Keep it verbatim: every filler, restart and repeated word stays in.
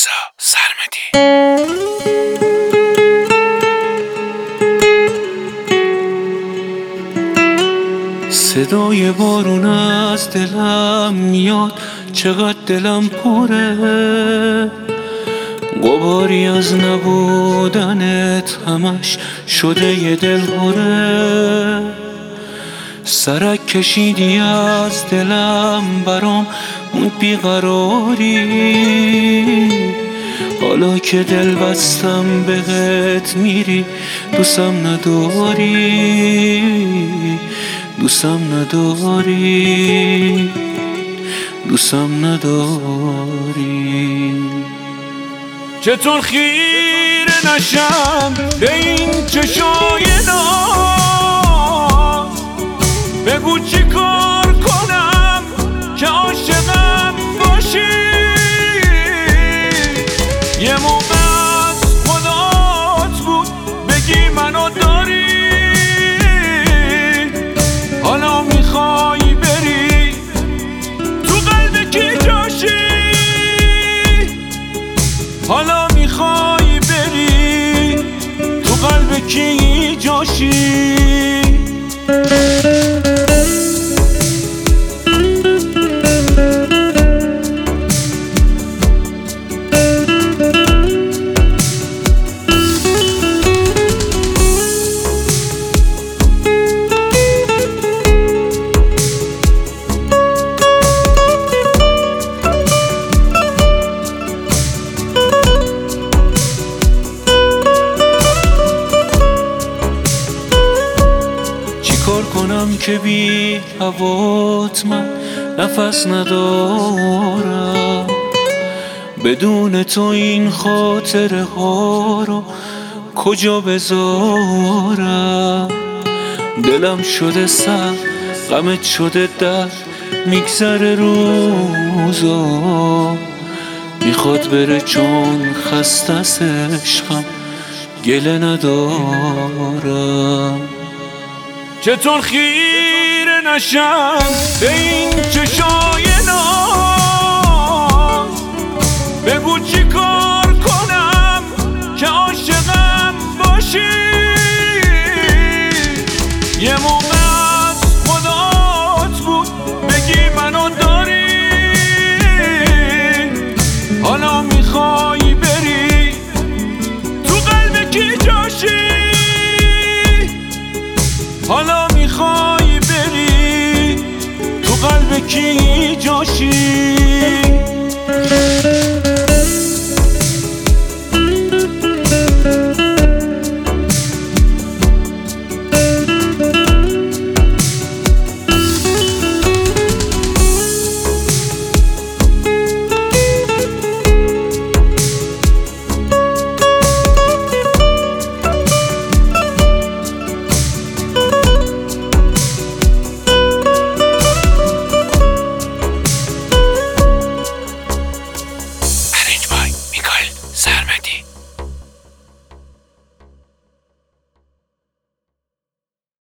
رضا سرمدی. صدای بارون از دلم میاد، چقدر دلم پره، غباری از نبودنت همش شده یه دل هره. سرک کشیدی از دلم برام موند بیقراری، حالا که دل بستم بهت میری دوستم نداری، دوستم نداری، دوستم نداری. چطور خیره نشم به این چشای ناز، بگو چی کار کنم که عاشقم باشی. یه موقع از خدات بود بگی منو داری، حالا میخوای بری تو قلب کی جاشی، حالا میخوای بری تو قلب کی جاشی. کار کنم که بی هوات من نفس ندارم، بدون تو این خاطره ها رو کجا بذارم. دلم شده سر غمت شده در میگذره روزا، میخواد بره چون خسته از عشقم گله ندارم. چطور خیره نشم به این چشای